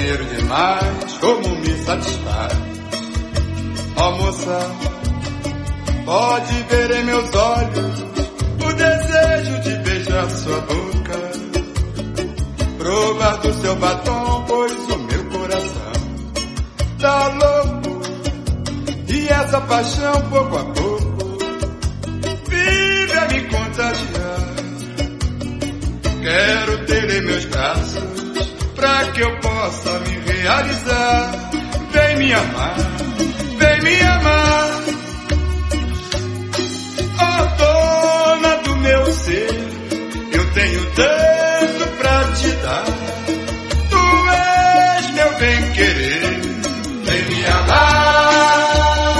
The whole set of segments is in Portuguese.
dinheiro demais, como me satisfaz? Ó moça, pode ver em meus olhos o desejo de beijar sua boca, provar do seu batom, pois o meu coração tá louco. E essa paixão, pouco a pouco, vive a me contagiar. Quero ter em meus braços, pra que eu possa me realizar. Vem me amar, vem me amar. Ó dona do meu ser, eu tenho tanto pra te dar. Tu és meu bem-querer, vem me amar.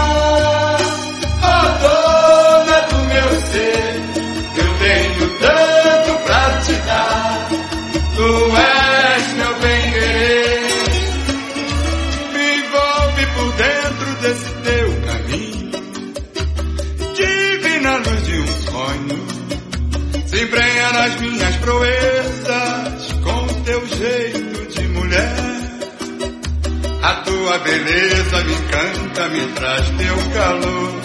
Ó dona do meu ser, eu tenho tanto pra te dar. Tu és meu bem-querer, me envolve por dentro desse teu caminho, divina luz de um sonho, se embrenha nas minhas proezas, com teu jeito de mulher. A tua beleza me encanta, me traz teu calor,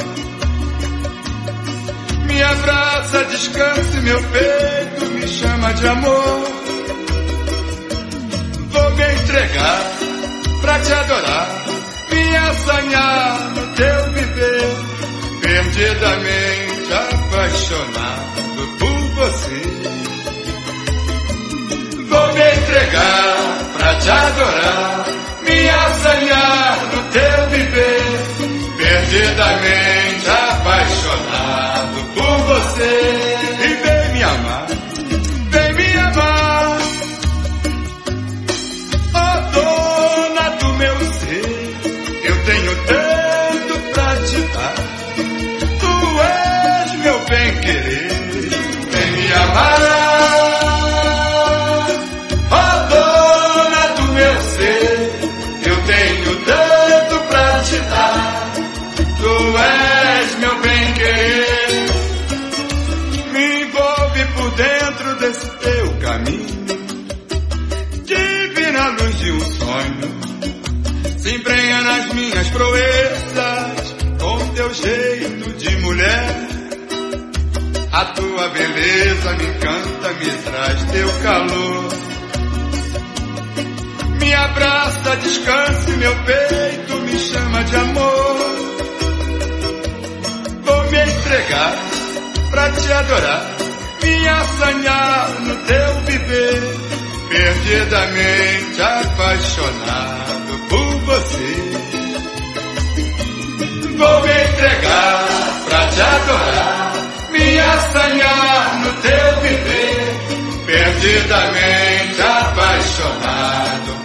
me abraça, descansa em meu peito, me chama de amor. Vou me entregar pra te adorar, me assanhar no teu viver, perdidamente apaixonado por você. Vou me entregar pra te adorar, me assanhar no teu viver, perdidamente apaixonado por você. E vem me amar, vem me amar. Ó dona do meu ser, eu tenho tanto pra te dar. Tu és meu bem-querer, vem me amar. Ó dona do meu ser, eu tenho tanto pra te dar. Tu és meu bem-querer, me envolve por dentro desse teu caminho, divina luz de um sonho, se embrenha nas minhas proezas, com teu jeito de mulher. A tua beleza me encanta, me traz teu calor, me abraça, descansa em meu peito, me chama de amor. Vou me entregar pra te adorar, me assanhar no teu viver, perdidamente apaixonado por você. Vou me entregar pra te adorar, me assanhar no teu viver, perdidamente apaixonado